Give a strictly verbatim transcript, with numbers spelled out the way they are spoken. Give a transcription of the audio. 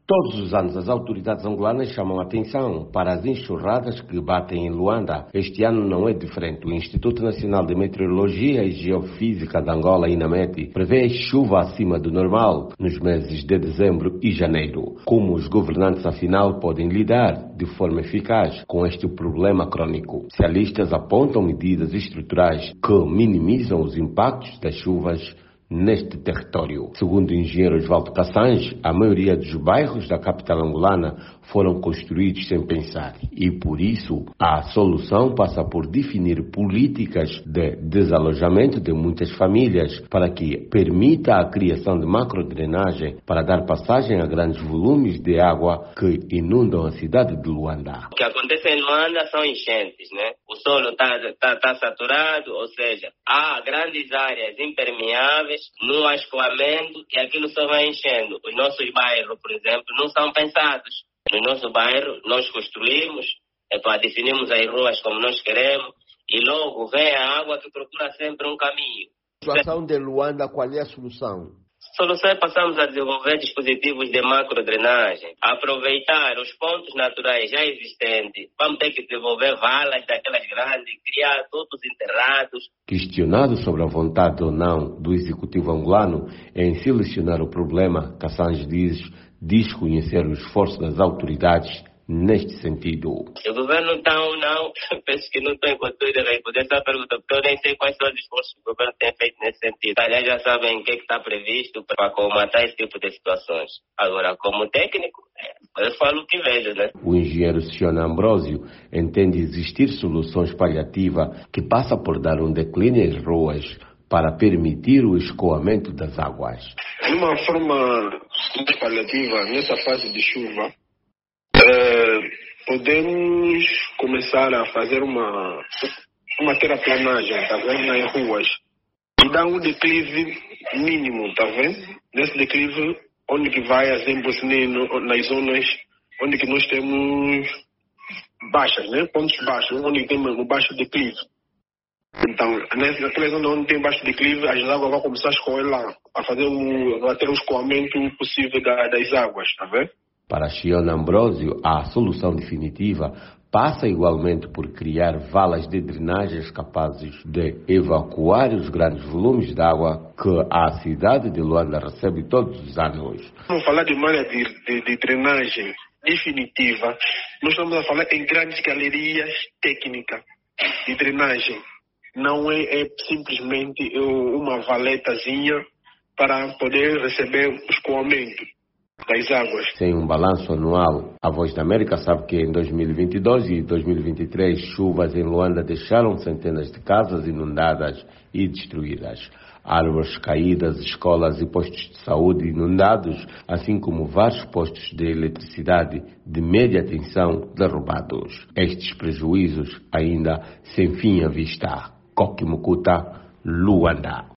Todos os anos as autoridades angolanas chamam a atenção para as enxurradas que batem em Luanda. Este ano não é diferente. O Instituto Nacional de Meteorologia e Geofísica de Angola, INAMET, prevê chuva acima do normal nos meses de dezembro e janeiro. Como os governantes, afinal, podem lidar de forma eficaz com este problema crônico? Especialistas apontam medidas estruturais que minimizam os impactos das chuvas neste território. Segundo o engenheiro Osvaldo Cassange, a maioria dos bairros da capital angolana foram construídos sem pensar e, por isso, a solução passa por definir políticas de desalojamento de muitas famílias para que permita a criação de macrodrenagem para dar passagem a grandes volumes de água que inundam a cidade de Luanda. O que acontece em Luanda são enchentes, né? O solo está tá, tá saturado, ou seja, há grandes áreas impermeáveis no escoamento e aquilo só vai enchendo. Os nossos bairros, por exemplo, não são pensados. No nosso bairro, nós construímos, é para definirmos as ruas como nós queremos e logo vem a água que procura sempre um caminho. A situação de Luanda, qual é a solução? A solução é passarmos a desenvolver dispositivos de macrodrenagem, aproveitar os pontos naturais já existentes. Vamos ter que desenvolver valas daquelas grandes, criar todos enterrados. Questionado sobre a vontade ou não do executivo angolano em solucionar o problema, Cassange diz desconhecer o esforço das autoridades neste sentido. Se o governo está ou não, penso que não estou em condições de responder essa pergunta, porque eu nem sei quais são os esforços que o governo tem feito nesse sentido. Aliás, já sabem o que está previsto para comatar esse tipo de situações. Agora, como técnico, eu falo o que vejo, né? O engenheiro Siona Ambrósio entende existir soluções paliativas que passa por dar um declínio às ruas para permitir o escoamento das águas. De uma forma paliativa, nessa fase de chuva, é, podemos começar a fazer uma, uma terraplanagem, tá vendo, nas ruas, e dar um declive mínimo, tá vendo? Nesse declive, onde que vai, exemplo, nas zonas onde que nós temos baixas, né? Pontos baixos, onde tem um baixo declive. Então, naquela zona onde tem baixo declive, as águas vão começar a escoar lá, a fazer o, a ter um escoamento possível da, das águas, tá vendo? Para Siona Ambrósio, a solução definitiva passa igualmente por criar valas de drenagens capazes de evacuar os grandes volumes de água que a cidade de Luanda recebe todos os anos. Vamos falar de malha de, de, de drenagem definitiva. Nós estamos a falar em grandes galerias técnicas de drenagem. Não é, é simplesmente uma valetazinha para poder receber o escoamento das águas. Sem um balanço anual, a Voz da América sabe que em dois mil e vinte e dois e dois mil e vinte e três chuvas em Luanda deixaram centenas de casas inundadas e destruídas. Árvores caídas, escolas e postos de saúde inundados, assim como vários postos de eletricidade de média tensão derrubados. Estes prejuízos ainda sem fim à vista. Koki Mukuta, Luanda.